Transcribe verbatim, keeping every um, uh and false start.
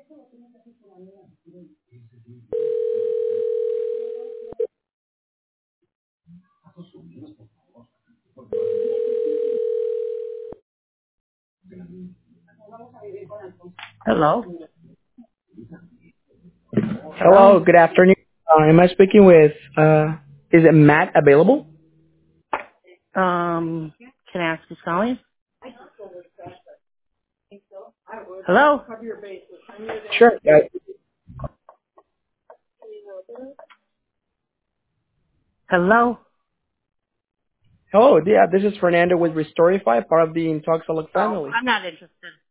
Hello? Hello, Hello? good afternoon. Uh, am I speaking with, uh, is it Matt available? Um, can I ask who's calling? Hello? Sure. Uh, Hello? hello, yeah, this is Fernando with Restorify, part of the Intoxalog Oh, family. I'm not interested.